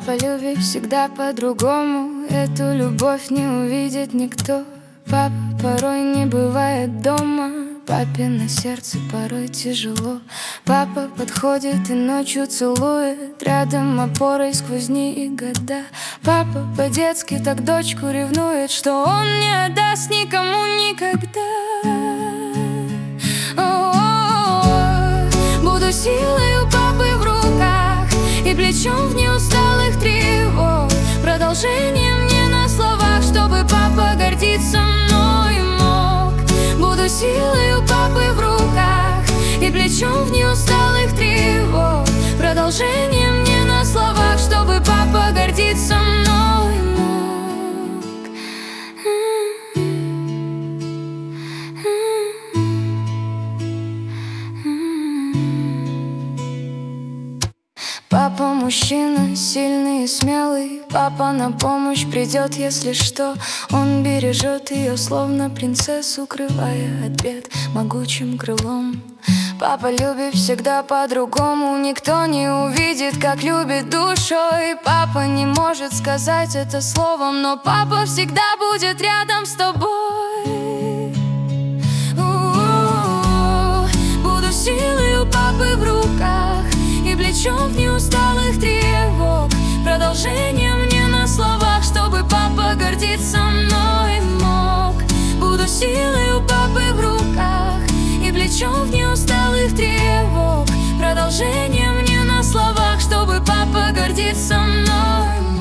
Папа любит всегда по-другому, эту любовь не увидит никто. Папа порой не бывает дома, папино сердце порой тяжело. Папа подходит и ночью целует, рядом опорой сквозь дни и года. Папа по-детски так дочку ревнует, что он не отдаст никому никогда. Буду силой у папы в руках и плечом в неусталых тревог, продолжением не на словах, чтобы папа гордиться мной мог. Буду силой у папы в руках и плечом в неусталых тревог, продолжением не на словах, чтобы папа гордиться мной мог. Папа мужчина, сильный и смелый. Папа на помощь придет, если что. Он бережет ее, словно принцессу, укрывая от бед могучим крылом. Папа любит всегда по-другому, никто не увидит, как любит душой. Папа не может сказать это словом, но папа всегда будет рядом с тобой. Буду силой у папы в руках и плечом в неусталых тревог, продолжением не на словах, чтобы папа гордиться мной мог. Буду силой у папы в руках и плечом в неусталых тревог, продолжением не на словах, чтобы папа гордиться мной мог.